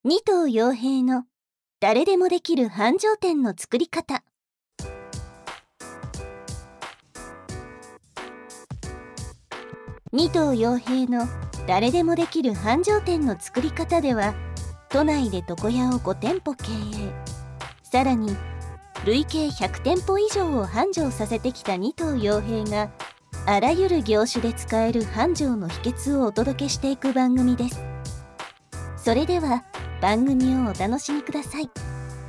二頭陽平の誰でもできる繁盛店の作り方。二頭陽平の誰でもできる繁盛店の作り方では、都内で床屋を5店舗経営、さらに累計100店舗以上を繁盛させてきた二頭陽平が、あらゆる業種で使える繁盛の秘訣をお届けしていく番組です。それでは番組をお楽しみください。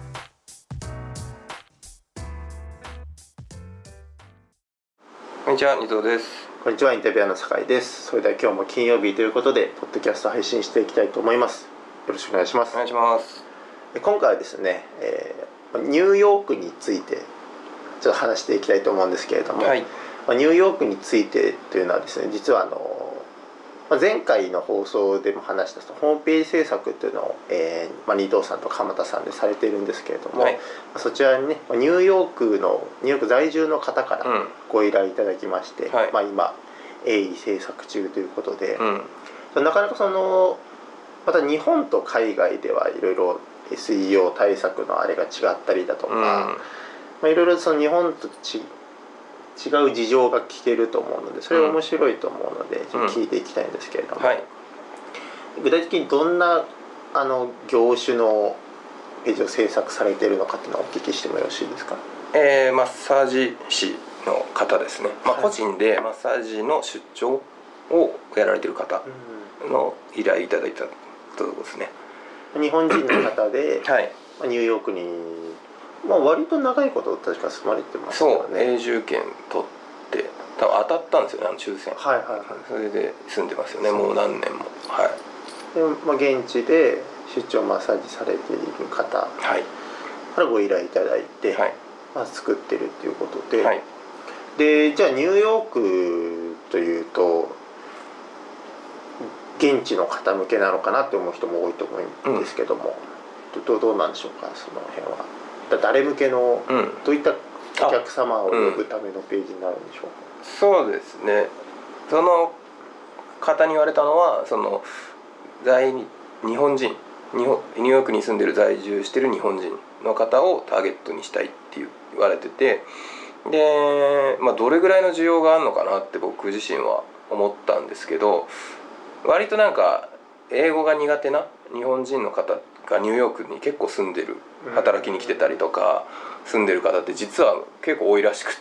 こんにちは、二頭です。 こんにちは、インタビュアーの酒井です。それでは今日も金曜日ということでポッドキャスト配信していきたいと思います。よろしくお願いします。 お願いします。 今回はですね、ニューヨークについてちょっと話していきたいと思うんですけれども、 はい、 ニューヨークについてというのはですね、実は前回の放送でも話したホームページ制作というのを、二藤さんと鎌田さんでされているんですけれども、 はい、 そちらにね、ニューヨーク在住の方からご依頼いただきまして、今鋭意制作中ということで、なかなかまた日本と海外ではいろいろ SEO 対策のあれが違ったりだとか、いろいろ日本と違う事情が聞けると思うので、それは面白いと思うので、聞いていきたいんですけれども、具体的にどんな業種のページを制作されているのかっていうのをお聞きしてもよろしいですか？マッサージ師の方ですね、個人でマッサージの出張をやられている方の依頼いただいたところですね。 日本人の方で、ニューヨークに割と長いこと確か住まれてますよね。 そう、永住権取って多分当たったんですよね、抽選。それで住んでますよね、もう何年も。 で、現地で出張マッサージされている方からご依頼いただいて、作ってるっていうことで、でじゃあニューヨークというと現地の方向けなのかなって思う人も多いと思うんですけども、どうなんでしょうか、その辺は。誰向けの、どういったお客様を呼ぶためのページになるんでしょうか？ そうですね、その方に言われたのは、日本人、ニューヨークに住んでる在住してる日本人の方をターゲットにしたいって言われてて、で、どれぐらいの需要があるのかなって僕自身は思ったんですけど、割となんか英語が苦手な日本人の方がニューヨークに結構住んでる、働きに来てたりとか住んでる方って実は結構多いらしくって、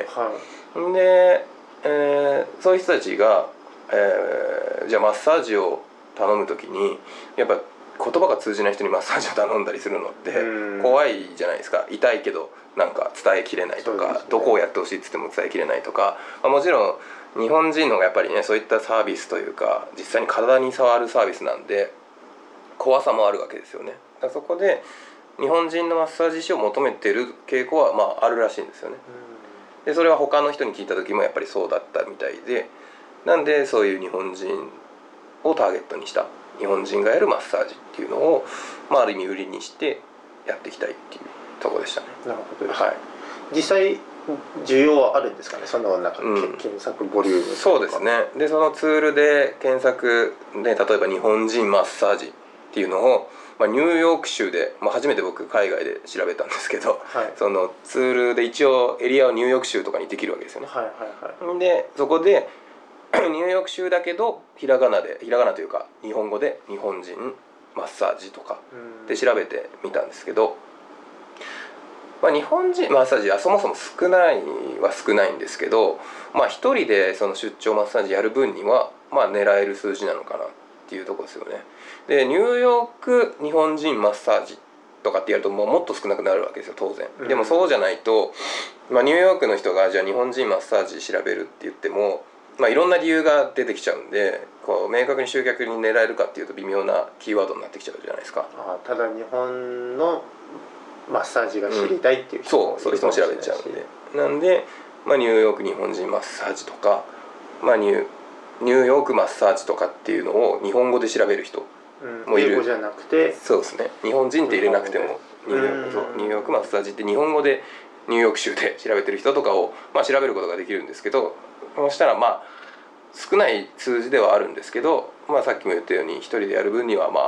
で、そういう人たちが、じゃあマッサージを頼む時にやっぱ言葉が通じない人にマッサージを頼んだりするのって怖いじゃないですか。痛いけどなんか伝えきれないとか、どこをやってほしいって言っても伝えきれないとか、もちろん日本人のやっぱりね、そういったサービスというか実際に体に触るサービスなんで怖さもあるわけですよね。だからそこで日本人のマッサージ師を求めてる傾向はあるらしいんですよね。でそれは他の人に聞いた時もやっぱりそうだったみたいで、なんでそういう日本人をターゲットにした日本人がやるマッサージっていうのを、ある意味売りにしてやっていきたいっていうところでしたね。 なるほどです、実際需要はあるんですかね、その検索ボリュームとか。 そうですね。でそのツールで検索で、例えば日本人マッサージっていうのを、ニューヨーク州で、初めて僕海外で調べたんですけど、そのツールで一応エリアはニューヨーク州とかにできるわけですよね。でそこでニューヨーク州だけどひらがなというか日本語で日本人マッサージとかで調べてみたんですけど、日本人マッサージはそもそも少ないんですけど、一人でその出張マッサージやる分には狙える数字なのかなっていうところですよね。でニューヨーク日本人マッサージとかってやるともっと少なくなるわけですよ、当然。でもそうじゃないと、ニューヨークの人がじゃあ日本人マッサージ調べるって言っても、いろんな理由が出てきちゃうんで、明確に集客に狙えるかっていうと微妙なキーワードになってきちゃうじゃないですか。 ただ日本のマッサージが知りたいっていう人もそういう人も調べちゃうんで、なんで、ニューヨーク日本人マッサージとか、ニューヨークマッサージとかっていうのを日本語で調べる人もいる。 英語じゃなくて、 そうですね、日本人って入れなくてもニューヨークマッサージって日本語でニューヨーク州で調べてる人とかを調べることができるんですけど、そうしたら少ない数字ではあるんですけど、さっきも言ったように一人でやる分には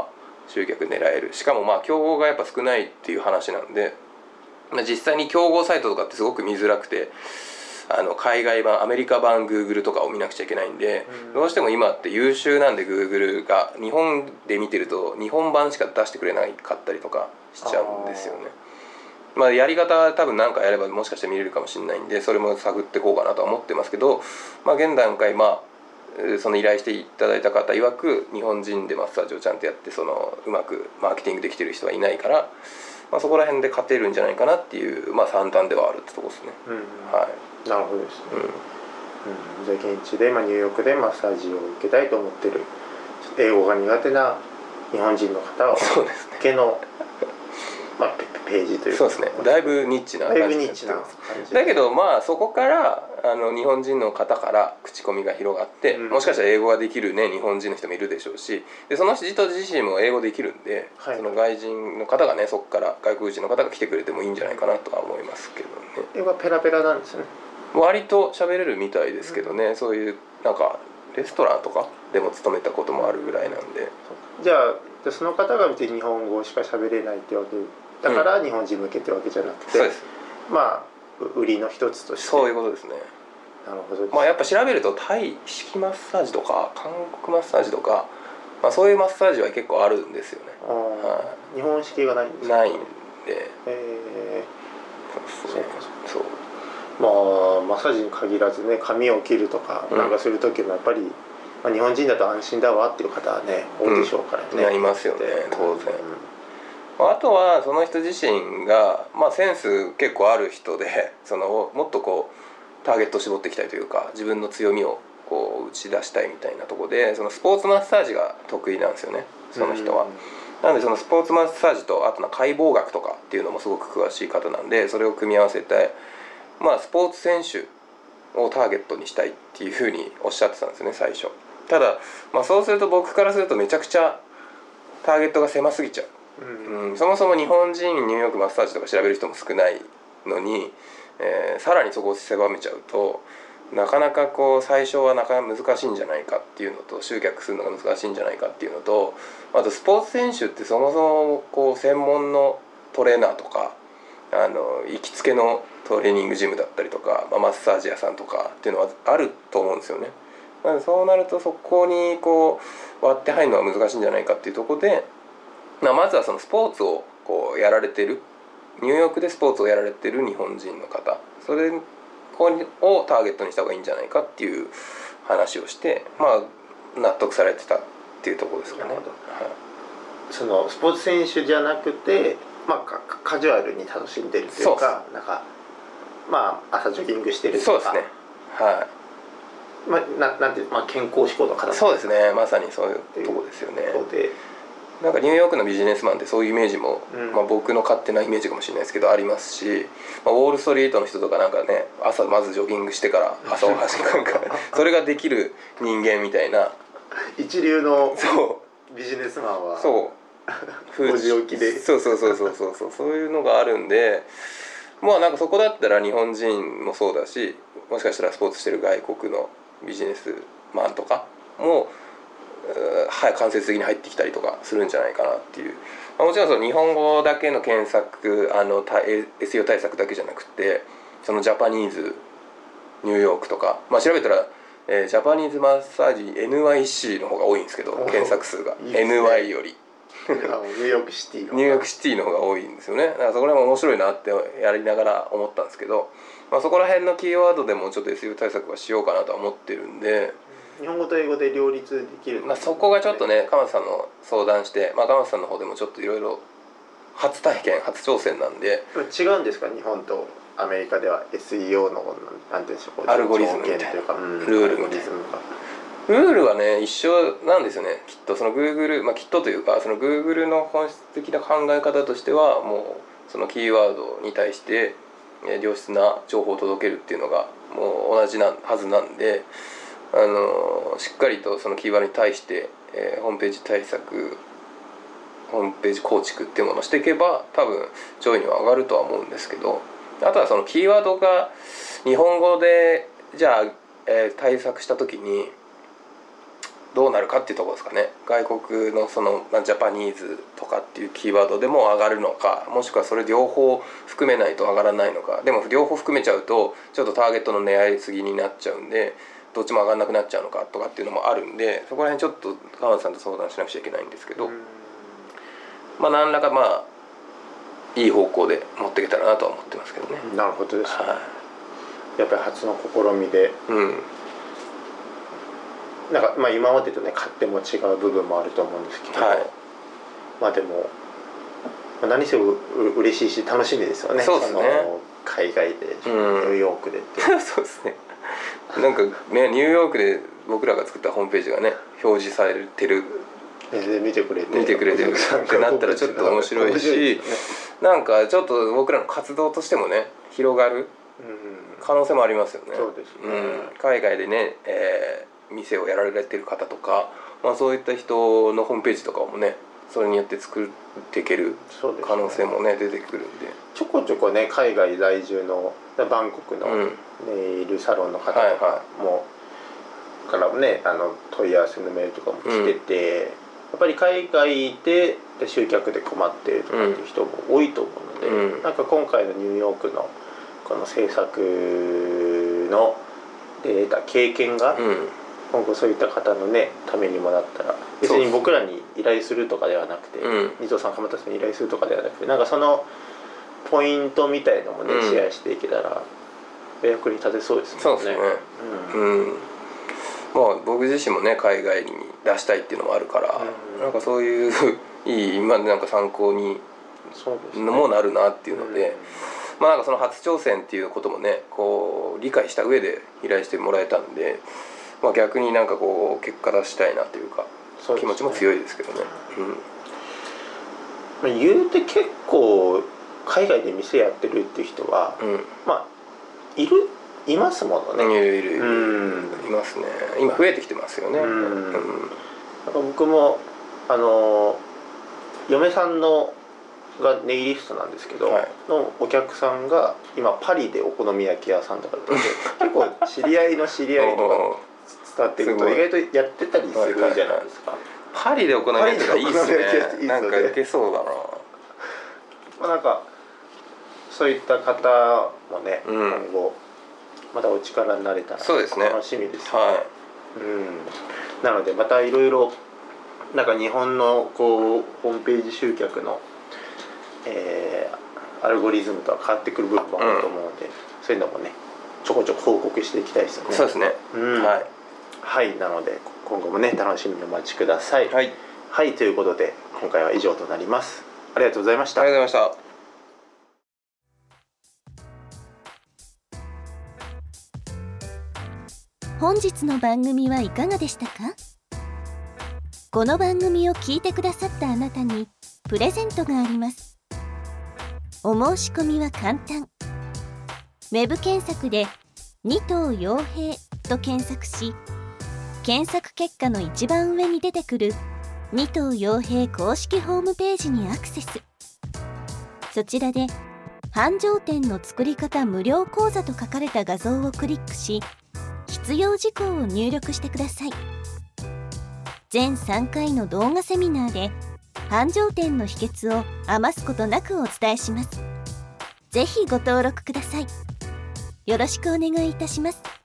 集客狙える。しかもまあ競合がやっぱ少ないっていう話なんで、実際に競合サイトとかってすごく見づらくて、海外版アメリカ版 Google とかを見なくちゃいけないんで、どうしても今って優秀なんで Google が日本で見てると日本版しか出してくれなかったりとかしちゃうんですよね。まあやり方は多分何かやればもしかして見れるかもしれないんで、それも探っていこうかなとは思ってますけど、まあ現段階その依頼していただいた方曰く日本人でマッサージをちゃんとやってうまくマーケティングできてる人はいないから、そこら辺で勝てるんじゃないかなっていう、算段ではあるってとこですね。はい。 なるほどですね。じゃあ現地で、ニューヨークでマッサージを受けたいと思ってる英語が苦手な日本人の方は向けの、ページというか、 そうですね。だいぶニッチな感じだいぶニッチな感じだけどそこから日本人の方から口コミが広がって、もしかしたら英語ができるね日本人の人もいるでしょうし、でその人自身も英語できるんで、その外人の方がね、そこから外国人の方が来てくれてもいいんじゃないかなとは思いますけどね。 英語はペラペラなんですね。 割と喋れるみたいですけどね、そういうなんかレストランとかでも勤めたこともあるぐらいなんで。 じゃあその方が別に日本語しか喋れないってわけだから日本人向けってわけじゃなくて、 そうです。 売りの一つとして。 そういうことですね。 なるほど。 やっぱ調べるとタイ式マッサージとか韓国マッサージとか、そういうマッサージは結構あるんですよね。 日本式がないんですか？ ないんで。 そう。マッサージに限らずね、髪を切るとかなんかする時もやっぱり、日本人だと安心だわっていう方はね多いでしょうからね。 いますよね、当然。あとはその人自身が、センス結構ある人で、もっとターゲットを絞っていきたいというか、自分の強みを打ち出したいみたいなところで、スポーツマッサージが得意なんですよね、その人は。なのでスポーツマッサージと、あと解剖学とかっていうのもすごく詳しい方なんで、それを組み合わせて、スポーツ選手をターゲットにしたいっていうふうにおっしゃってたんですね、最初。ただ、そうすると僕からするとめちゃくちゃターゲットが狭すぎちゃう。そもそも日本人ニューヨークマッサージとか調べる人も少ないのに、さらにそこを狭めちゃうと、なかなか最初は難しいんじゃないかっていうのと、集客するのが難しいんじゃないかっていうのと、あとスポーツ選手ってそもそも専門のトレーナーとか行きつけのトレーニングジムだったりとか、マッサージ屋さんとかっていうのはあると思うんですよね。なのでそうなるとそこに割って入るのは難しいんじゃないかっていうところで、まずはそのスポーツをやられてる、ニューヨークでスポーツをやられてる日本人の方、それをターゲットにした方がいいんじゃないかっていう話をして、納得されてたっていうところですかね。 そのスポーツ選手じゃなくて、カジュアルに楽しんでるというか、朝ジョギングしてるとか。 そうですね。はい。 なんていう健康志向の方。 そうですね。まさにそういうところですよね。なんかニューヨークのビジネスマンってそういうイメージも、僕の勝手なイメージかもしれないですけどありますし、ウォールストリートの人とかなんかね、朝まずジョギングしてから朝を走るなんかそれができる人間みたいな、 一流のビジネスマンは5時起きでそういうのがあるんで、なんかそこだったら日本人もそうだし、もしかしたらスポーツしてる外国のビジネスマンとかも間接的に入ってきたりとかするんじゃないかなっていう。もちろんその日本語だけの検索SEO 対策だけじゃなくて、そのジャパニーズニューヨークとか、調べたら、ジャパニーズマッサージ NYC の方が多いんですけど、検索数がいい、ね、NY よりニューヨークシティニューヨークシティの方が多いんですよね。だからそこら辺も面白いなってやりながら思ったんですけど、そこら辺のキーワードでもちょっと SEO 対策はしようかなとは思ってるんで、 日本語と英語で両立できる、 そこがちょっとね、鎌田さんの相談して、鎌田さんの方でもちょっといろいろ初体験初挑戦なんで。 違うんですか、日本とアメリカでは SEO のなんていうんでしょう、 アルゴリズムみたいなルールみたいなルールはね一緒なんですよね、きっと。その Google、きっとというか、その Google の本質的な考え方としては、もうそのキーワードに対して良質な情報を届けるっていうのがもう同じはずなんで、しっかりとそのキーワードに対して、ホームページ対策、ホームページ構築っていうものをしていけば多分上位には上がるとは思うんですけど、あとはそのキーワードが日本語でじゃあ、対策した時にどうなるかっていうところですかね。外国のそのジャパニーズとかっていうキーワードでも上がるのか、もしくはそれ両方含めないと上がらないのか。でも両方含めちゃうとちょっとターゲットの狙いすぎになっちゃうんで、どっちも上がらなくなっちゃうのかとかっていうのもあるんで、そこら辺ちょっと川田さんと相談しなくちゃいけないんですけど、まあ何らかまあいい方向で持っていけたらなとは思ってますけどね。 なるほどですね。やっぱり初の試みで、なんかまあ今までとね勝手も違う部分もあると思うんですけど、まあでも、何せ嬉しいし楽しみですよね。 そうですね。 海外でニューヨークでってそうですね。なんかね、ニューヨークで僕らが作ったホームページがね表示されてる、 見てくれてるってなったらちょっと面白いし、なんかちょっと僕らの活動としてもね広がる可能性もありますよね。 そうですね。 海外でね、店をやられてる方とか、まあ、そういった人のホームページとかもねそれによって作っていける可能性もね出てくるんで、 ちょこちょこね海外在住のバンコクのネイルサロンの方とかもからもね問い合わせのメールとかも来てて、やっぱり海外で集客で困っているとかっていう人も多いと思うので、なんか今回のニューヨークのこの制作ので得た経験が、今後そういった方のねためにもなったら、別に僕らに依頼するとかではなくて、二藤さん鎌田さんに依頼するとかではなくて、なんかそのポイントみたいのもね、シェアしていけたら役に立てそうですね。 そうですね。まあ僕自身もね海外に出したいっていうのもあるから、なんかそういういい今なんか参考にもなるなっていうので、まあなんかその初挑戦っていうこともねこう理解した上で依頼してもらえたんで、まあ逆になんかこう結果出したいなというか気持ちも強いですけどね。 言うて結構海外で店やってるっていう人は、まあいますものね。 いますね。今増えてきてますよね。 なんか僕も嫁さんのがネイリストなんですけど、のお客さんが今パリでお好み焼き屋さんとかで結構知り合いの知り合いとか伝わっていくと意外とやってたりするじゃないですか。 パリでお好み焼きがいいですね。なんかいけそうだな。 まあなんかそういった方もね、今後またお力になれたら楽しみですね。なのでまたいろいろなんか日本のこうホームページ集客のアルゴリズムとは変わってくる部分もあると思うので、そういうのもねちょこちょこ報告していきたいですよね。 そうですね。 はい、なので今後もね楽しみにお待ちください。はい、ということで今回は以上となります。ありがとうございました。 ありがとうございました。 本日の番組はいかがでしたか？この番組を聞いてくださったあなたにプレゼントがあります。お申し込みは簡単。ウェブ検索で二藤陽平と検索し、検索結果の一番上に出てくる二藤陽平公式ホームページにアクセス。そちらで繁盛店の作り方無料講座と書かれた画像をクリックし、必要事項を入力してください。全3回の動画セミナーで繁盛店の秘訣を余すことなくお伝えします。ぜひご登録ください。よろしくお願いいたします。